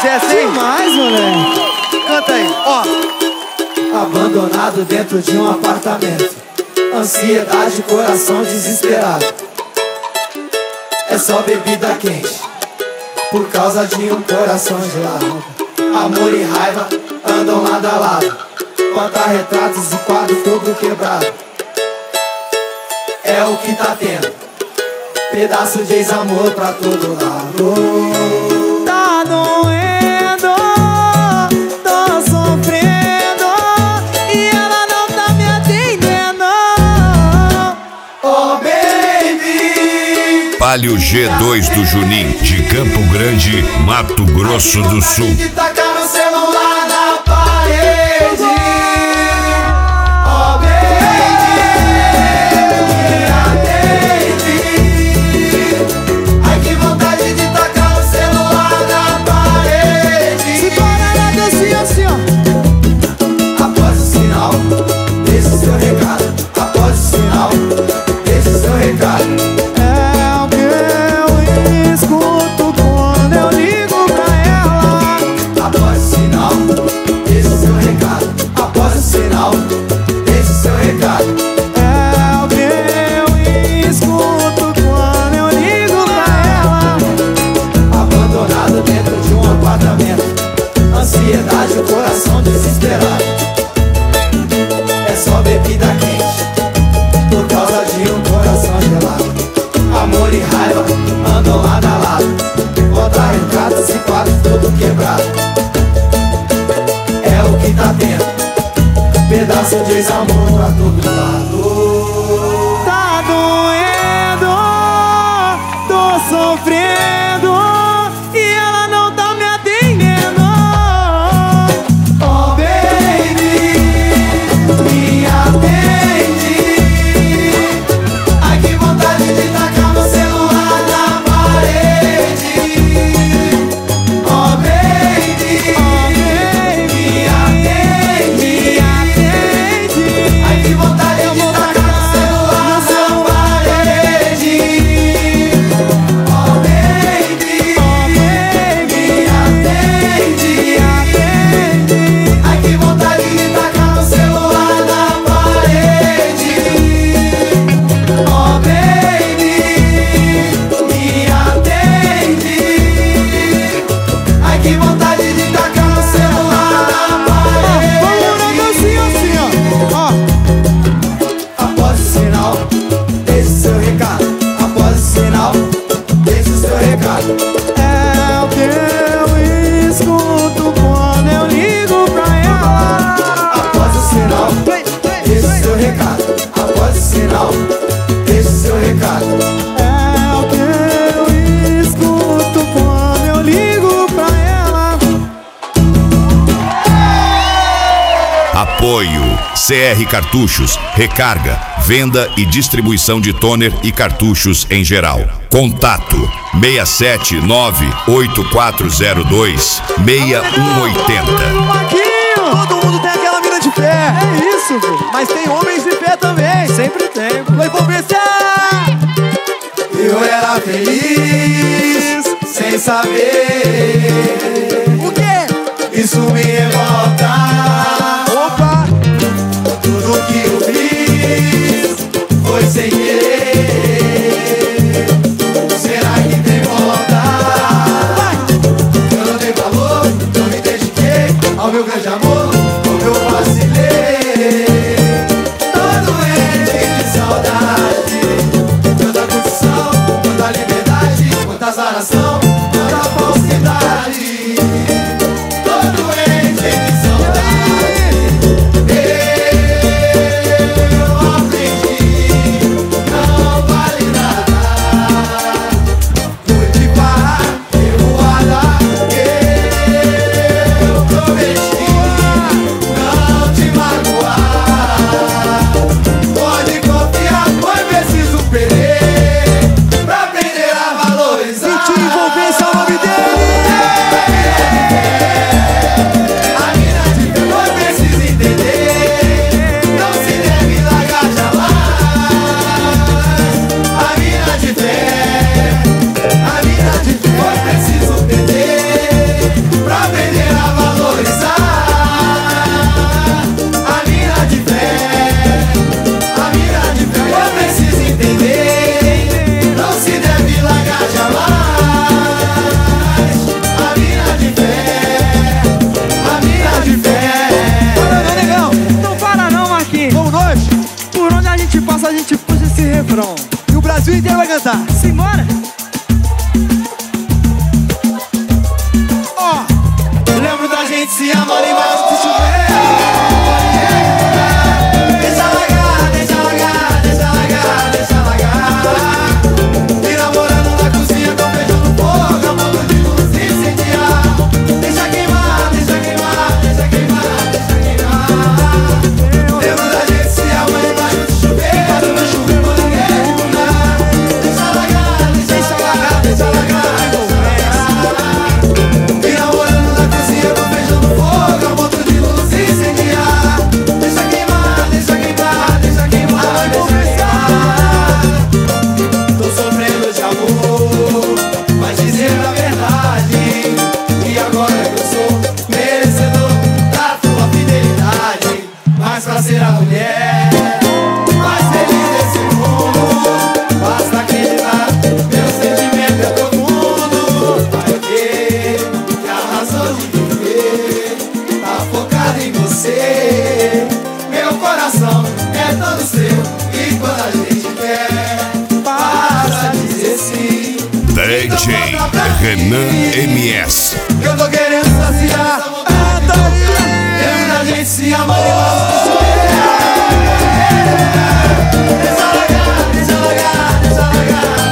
demais essa, hein? Demais, moleque. Canta aí, ó. Abandonado dentro de um apartamento, ansiedade, coração desesperado. É só bebida quente, por causa de um coração gelado. Amor e raiva andam lado a lado, porta-retratos e quadro todo quebrado. É o que tá tendo, pedaço de ex-amor pra todo lado. Tá doendo, tô sofrendo, e ela não tá me atendendo. Oh baby, Palio G2 do Juninho, de Campo Grande, Mato Grosso do Sul. de tacar no celular na parede. Oh baby, me atende. Ai que vontade de tacar o celular na parede. Se parar na dancinha assim, ó. Após o sinal, deixe seu recado. Após o sinal, deixe seu recado. É o que eu escuto quando eu ligo pra ela. Após o sinal, deixe seu recado. Após o sinal, deixe seu recado. É o que eu escuto quando eu ligo pra ela. Abandonado dentro de um apartamento, ansiedade, o coração desesperado. É só bebida quente, por causa de um coração gelado. Amor e raiva andam lado a lado, porta-retratos e quadros todo quebrado. É o que tá tendo, pedaço de ex-amor pra todo lado. Tá doendo, tô sofrendo, e ela não tá me atendendo. Oh baby, me atende. Ai que vontade de tacar no celular na parede. Oh baby, me atende. Ai que vontade de tacar no celular na parede. Oh baby, me atende. Ai que vontade de tacar no celular na parede. Oh baby, me atende. Ai que vontade de tacar no celular na parede. Assim, ó. Após o sinal, deixe seu recado. Após o sinal, deixe seu recado. É o que eu escuto quando eu ligo pra ela. Após o sinal, deixe seu recado. Após o sinal, deixe seu recado. É o que eu escuto quando eu ligo pra ela. Apoio CR Cartuchos, recarga, venda e distribuição de toner e cartuchos em geral. Contato 679-8402-6180. Marquinho! Todo mundo tem aquela mina de fé. É isso, pô. Mas tem homens de fé também. Sempre tem, pô. Vai conversar. Eu era feliz sem saber. O quê? Isso me revolta. Opa! Tudo que eu fiz foi sem querer. Será que tem volta? Eu não dei valor, não me dediquei ao meu grande amor, como eu vacilei. Tô doente de saudade, tanta condição, tanta liberdade, quanta azaração, tanta falsidade. Tô doente de saudade. Eu aprendi, não vale nada. Fui te parar, revoada. Eu prometi não te magoar. Pode confiar, foi preciso perder pra aprender a valorizar. E te envolver Brasil inteiro vai cantar. Simbora! Ó, Lembro da gente se amando embaixo do chuveiro. Deixa largar, deixa largar, deixa largar, deixa largar. E namorando na cozinha com beijo no fogo, a ponto de luz incendiar. Deixa queimar, deixa queimar, deixa queimar, deixa queimar. Lembro da gente se amando embaixo do chuveiro, no chuveiro com ninguém mudar. Deixa largar, deixa largar, deixa largar, deixa largar. E namorando na cozinha com beijo no fogo, a ponto de luz incendiar. Deixa queimar, deixa queimar, deixa queimar, deixa queimar. Tô sofrendo de amor, mas dizer a verdade. E agora que eu sou merecedor da tua fidelidade. Mas pra ser a mulher mais feliz desse mundo, basta acreditar, meu sentimento é profundo. Vai ver que a razão de viver tá focada em você. Meu coração é todo seu, e quando a gente quer, basta dizer sim. DJ Renan MS. Eu tô querendo saciar essa vontade. Lembro da gente se amando embaixo do chuveiro. Deixa largar, deixa largar, deixa largar,